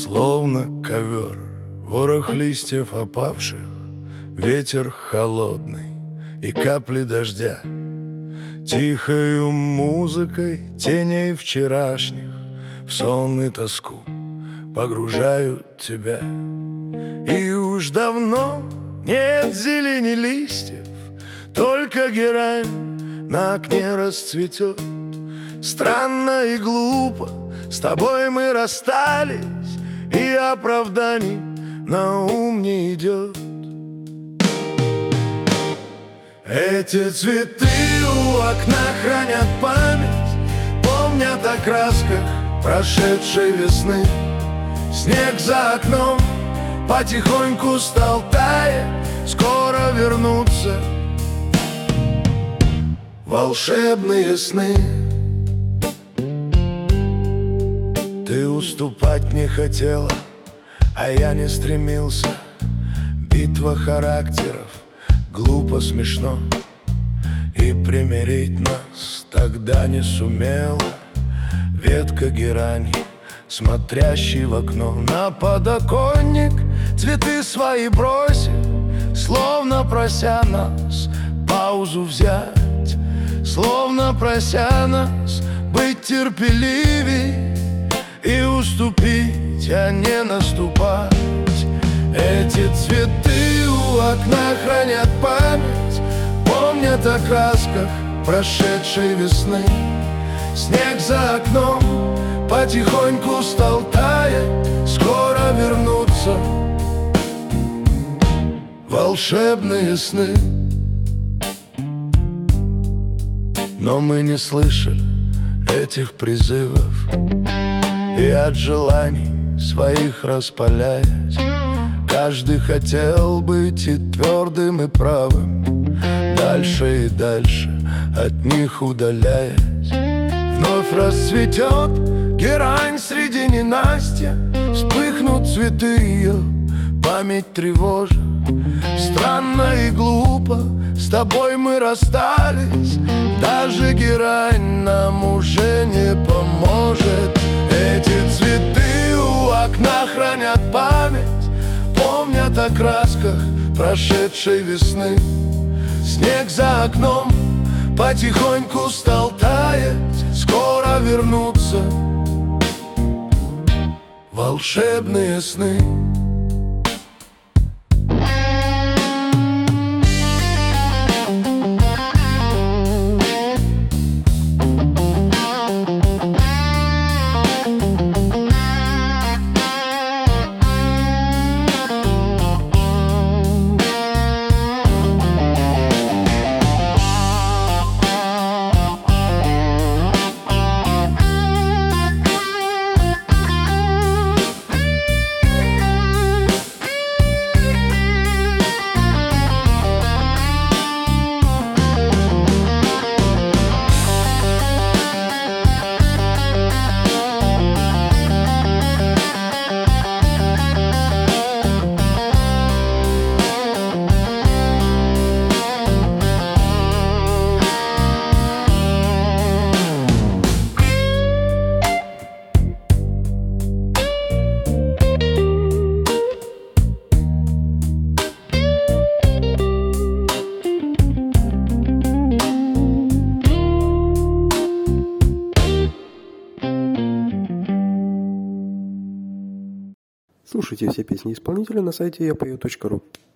Словно ковер, ворох листьев опавших, ветер холодный и капли дождя, тихою музыкой теней вчерашних в сон и тоску погружают тебя. И уж давно нет зелени листьев, только герань на окне расцветет. Странно и глупо с тобой мы расстались, и оправданий на ум не идет. Эти цветы у окна хранят память, помнят о красках прошедшей весны. Снег за окном потихоньку стал таять, скоро вернутся волшебные сны. Ты уступать не хотела, а я не стремился. Битва характеров, глупо, смешно, и примирить нас тогда не сумела ветка герани, смотрящий в окно. На подоконник цветы свои бросив, словно прося нас паузу взять, словно прося нас быть терпеливей и уступить, а не наступать. Эти цветы у окна хранят память, помнят о красках прошедшей весны. Снег за окном потихоньку стал таять, скоро вернутся волшебные сны. Но мы не слышали этих призывов, и от желаний своих распаляясь, каждый хотел быть и твердым, и правым, дальше и дальше от них удаляясь. Вновь расцветет герань среди ненастья, вспыхнут цветы ее, память тревожа. Странно и глупо с тобой мы расстались, даже герань нам уже не поможет. Эти цветы у окна хранят память, помнят о красках прошедшей весны. Снег за окном потихоньку стал таять, скоро вернутся волшебные сны. Слушайте все песни исполнителя на сайте yapою.ru.